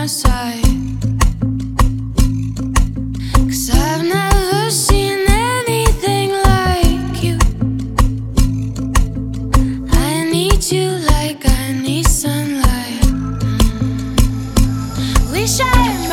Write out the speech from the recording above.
my side. 'Cause I've never seen anything like you. I need you like I need sunlight. Wish I